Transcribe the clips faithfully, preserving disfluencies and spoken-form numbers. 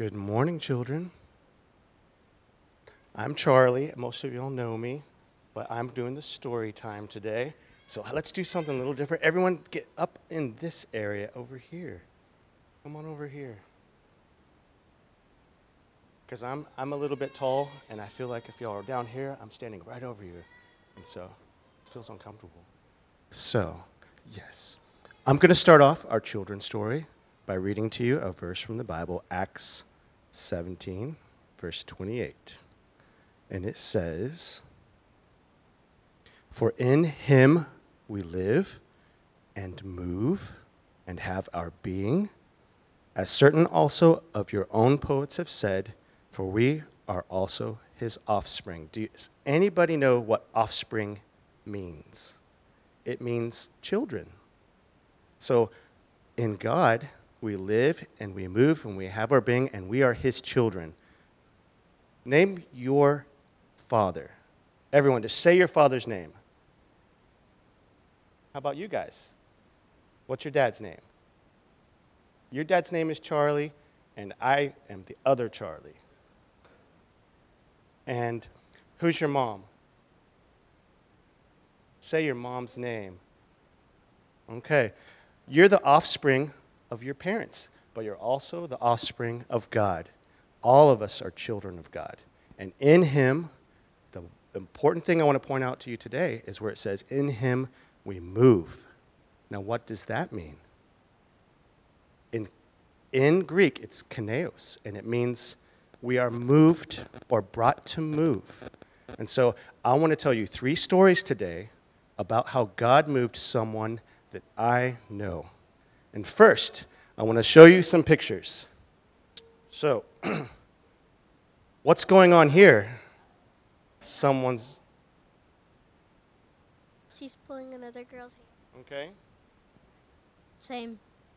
Good morning, children. I'm Charlie. Most of y'all know me, but I'm doing the story time today. So let's do something a little different. Everyone get up in this area over here. Come on over here. Because I'm, I'm a little bit tall, and I feel like if y'all are down here, I'm standing right over you. And so it feels uncomfortable. So, yes. I'm going to start off our children's story by reading to you a verse from the Bible, Acts seventeen, verse twenty-eight. And it says, "For in him we live and move and have our being, as certain also of your own poets have said, for we are also his offspring." Do you, does anybody know what offspring means? It means children. So in God, we live and we move and we have our being, and we are his children. Name your father. Everyone, just say your father's name. How about you guys? What's your dad's name? Your dad's name is Charlie, and I am the other Charlie. And who's your mom? Say your mom's name. Okay. You're the offspring of your parents, but you're also the offspring of God. All of us are children of God. And in him, the important thing I want to point out to you today is where it says, in him we move. Now, what does that mean? In, in Greek, it's kineos, and it means we are moved or brought to move. And so I want to tell you three stories today about how God moved someone that I know. And first, I want to show you some pictures. So, what's going on here? Someone's, She's pulling another girl's hand. okay? Same.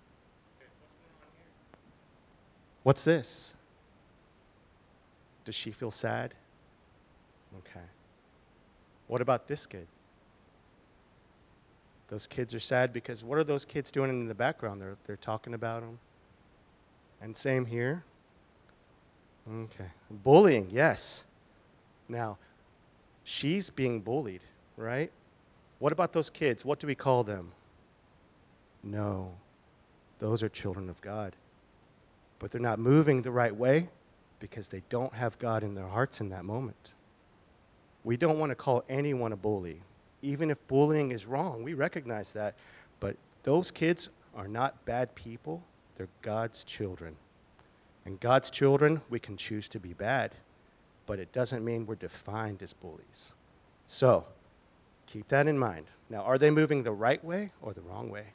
What's this? Does she feel sad? Okay. What about this kid? Those kids are sad because what are those kids doing in the background? They're, they're talking about them. And same here. Okay. Bullying, yes. Now, she's being bullied, right? What about those kids? What do we call them? No. Those are children of God. But they're not moving the right way because they don't have God in their hearts in that moment. We don't want to call anyone a bully. Even if bullying is wrong, we recognize that. But those kids are not bad people. They're God's children. And God's children, we can choose to be bad, but it doesn't mean we're defined as bullies. So, keep that in mind. Now, are they moving the right way or the wrong way?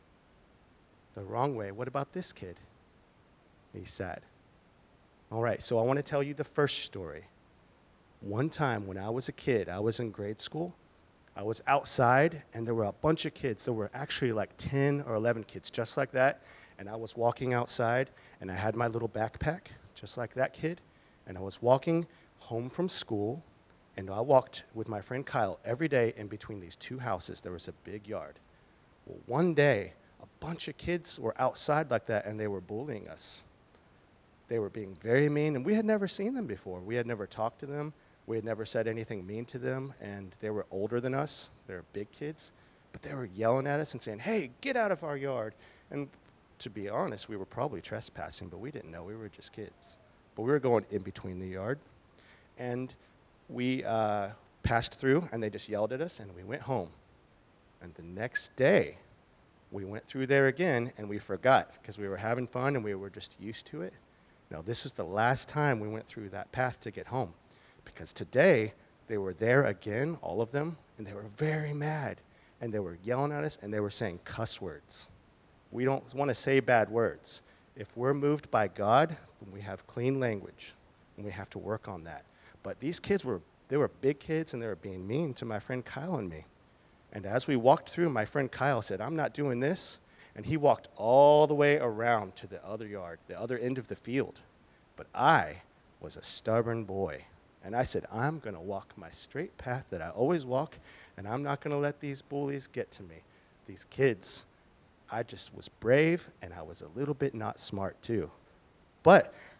The wrong way. What about this kid? He's sad. All right, so I want to tell you the first story. One time when I was a kid, I was in grade school. I was outside, and there were a bunch of kids. There were actually like ten or eleven kids, just like that. And I was walking outside, and I had my little backpack, just like that kid. And I was walking home from school, and I walked with my friend Kyle every day in between these two houses. There was a big yard. Well, one day, a bunch of kids were outside like that, and they were bullying us. They were being very mean, and we had never seen them before. We had never talked to them. We had never said anything mean to them, and they were older than us. They were big kids, but they were yelling at us and saying, "Hey, get out of our yard." And to be honest, we were probably trespassing, but we didn't know. We were just kids. But we were going in between the yard, and we uh, passed through, and they just yelled at us, and we went home. And the next day, we went through there again, and we forgot because we were having fun, and we were just used to it. Now, this was the last time we went through that path to get home. Because today, they were there again, all of them, and they were very mad. And they were yelling at us, and they were saying cuss words. We don't want to say bad words. If we're moved by God, then we have clean language, and we have to work on that. But these kids were, they were big kids, and they were being mean to my friend Kyle and me. And as we walked through, my friend Kyle said, "I'm not doing this." And he walked all the way around to the other yard, the other end of the field. But I was a stubborn boy. And I said, I'm going to walk my straight path that I always walk, and I'm not going to let these bullies get to me. These kids, I just was brave, and I was a little bit not smart too. But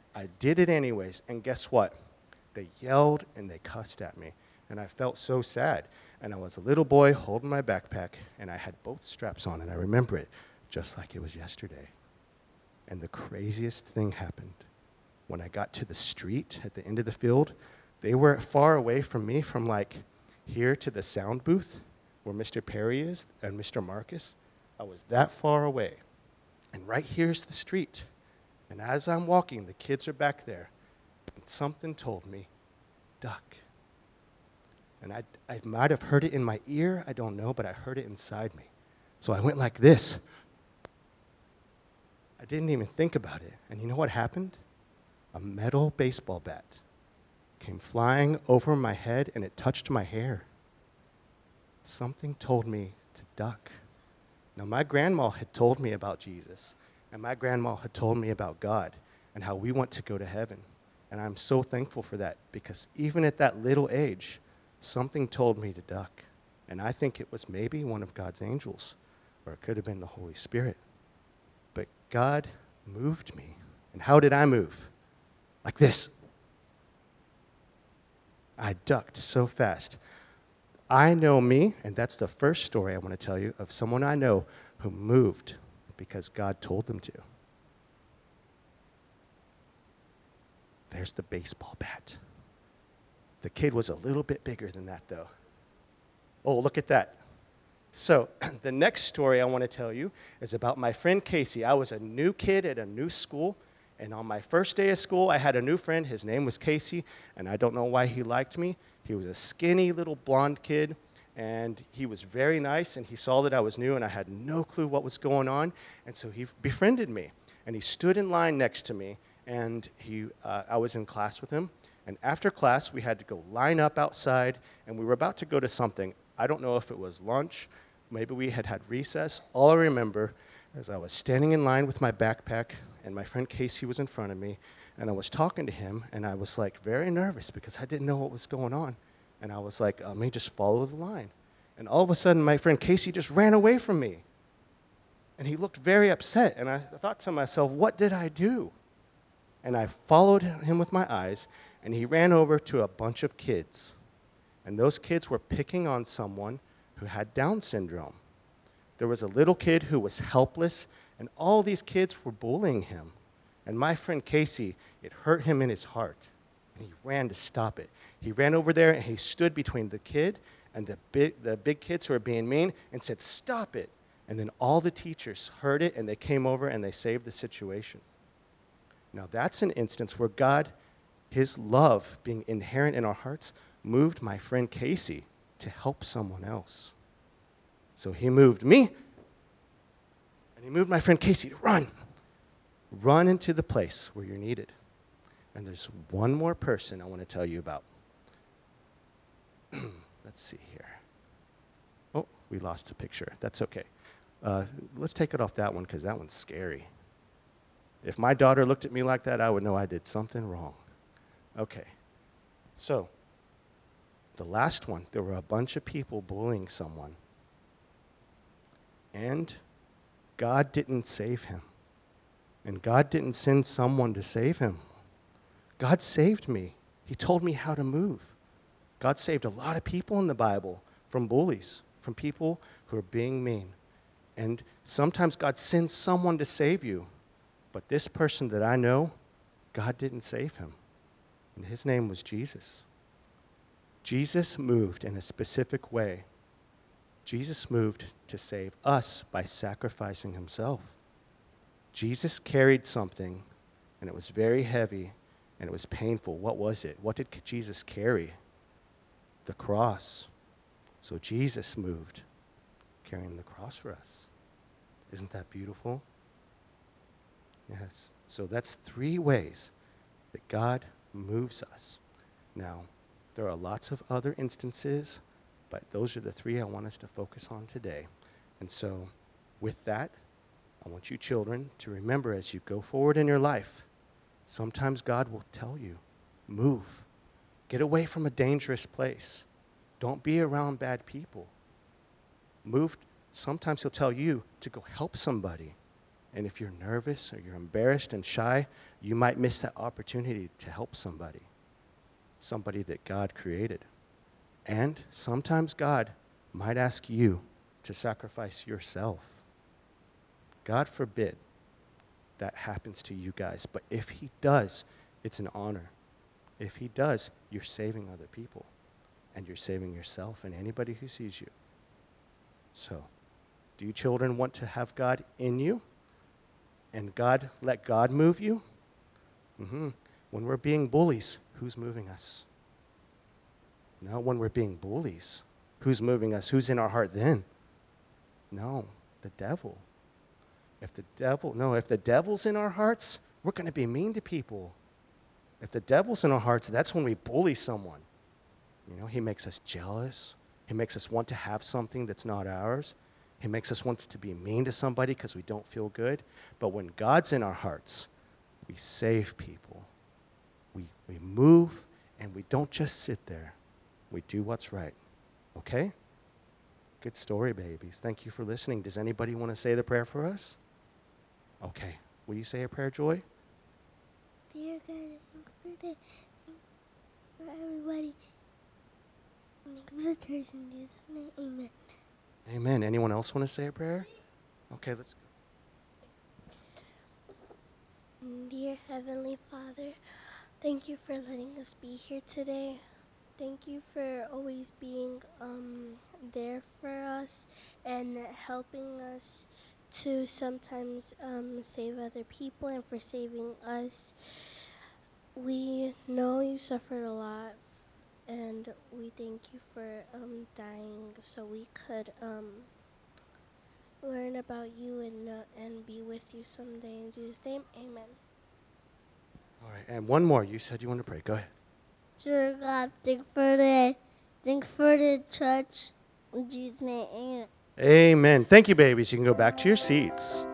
I did it anyways, and guess what? They yelled and they cussed at me, and I felt so sad. And I was a little boy holding my backpack, and I had both straps on, and I remember it just like it was yesterday. And the craziest thing happened. When I got to the street at the end of the field, they were far away from me, from like here to the sound booth where Mister Perry is and Mister Marcus. I was that far away. And right here's the street. And as I'm walking, the kids are back there. And something told me, duck. And I, I might have heard it in my ear, I don't know, but I heard it inside me. So I went like this. I didn't even think about it. And you know what happened? A metal baseball bat came flying over my head, and it touched my hair. Something told me to duck. Now, my grandma had told me about Jesus, and my grandma had told me about God and how we want to go to heaven. And I'm so thankful for that, because even at that little age, something told me to duck. And I think it was maybe one of God's angels, or it could have been the Holy Spirit. But God moved me. And how did I move? Like this. I ducked so fast. I know me, and that's the first story I want to tell you of someone I know who moved because God told them to. There's the baseball bat. The kid was a little bit bigger than that, though. Oh, look at that. So the next story I want to tell you is about my friend Casey. I was a new kid at a new school, and on my first day of school, I had a new friend. His name was Casey, and I don't know why he liked me. He was a skinny little blonde kid, and he was very nice, and he saw that I was new, and I had no clue what was going on, and so he befriended me, and he stood in line next to me, and he, uh, I was in class with him, and after class, we had to go line up outside, and we were about to go to something. I don't know if it was lunch, maybe we had had recess. All I remember is I was standing in line with my backpack, and my friend Casey was in front of me, and I was talking to him, and I was like very nervous because I didn't know what was going on. And I was like, let me just follow the line. And all of a sudden, my friend Casey just ran away from me. And he looked very upset, and I thought to myself, what did I do? And I followed him with my eyes, and he ran over to a bunch of kids. And those kids were picking on someone who had Down syndrome. There was a little kid who was helpless, and all these kids were bullying him. And my friend Casey, it hurt him in his heart, and he ran to stop it. He ran over there, and he stood between the kid and the big, the big kids who were being mean and said, stop it. And then all the teachers heard it, and they came over, and they saved the situation. Now, that's an instance where God, his love being inherent in our hearts, moved my friend Casey to help someone else. So he moved me, and he moved my friend Casey to run. Run into the place where you're needed. And there's one more person I want to tell you about. Let's see here. Oh, we lost a picture. That's okay. Uh, let's take it off that one, because that one's scary. If my daughter looked at me like that, I would know I did something wrong. Okay. So, the last one, there were a bunch of people bullying someone. And God didn't save him. And God didn't send someone to save him. God saved me. He told me how to move. God saved a lot of people in the Bible from bullies, from people who are being mean. And sometimes God sends someone to save you. But this person that I know, God didn't save him. And his name was Jesus. Jesus moved in a specific way. Jesus moved to save us by sacrificing himself. Jesus carried something, and it was very heavy, and it was painful. What was it? What did Jesus carry? The cross. So Jesus moved, carrying the cross for us. Isn't that beautiful? Yes. So that's three ways that God moves us. Now, there are lots of other instances, but those are the three I want us to focus on today. And so, with that, I want you children to remember as you go forward in your life, sometimes God will tell you, move. Get away from a dangerous place. Don't be around bad people. Move. Sometimes he'll tell you to go help somebody. And if you're nervous or you're embarrassed and shy, you might miss that opportunity to help somebody, somebody that God created. And sometimes God might ask you to sacrifice yourself. God forbid that happens to you guys. But if he does, it's an honor. If he does, you're saving other people. And you're saving yourself and anybody who sees you. So, do you children want to have God in you? And God, let God move you? Mm-hmm. When we're being bullies, who's moving us? No, when we're being bullies, who's moving us? Who's in our heart then? No, the devil. If the devil, no, if the devil's in our hearts, we're going to be mean to people. If the devil's in our hearts, that's when we bully someone. You know, he makes us jealous. He makes us want to have something that's not ours. He makes us want to be mean to somebody because we don't feel good. But when God's in our hearts, we save people. We, we move, and we don't just sit there. We do what's right. Okay? Good story, babies. Thank you for listening. Does anybody want to say the prayer for us? Okay. Will you say a prayer, Joy? Dear God, thanks for the, for everybody. Thank you for the church in Jesus' name. Amen. Amen. Anyone else want to say a prayer? Okay, let's go. Dear Heavenly Father, thank you for letting us be here today. Thank you for always being um, there for us and helping us to sometimes um, save other people and for saving us. We know you suffered a lot, and we thank you for um, dying so we could um, learn about you and uh, and be with you someday. In Jesus' name, amen. All right, and one more. You said you want to pray. Go ahead. Dear God, thank for the, thank for the church. In Jesus' name, amen. Amen. Thank you, babies. You can go back to your seats.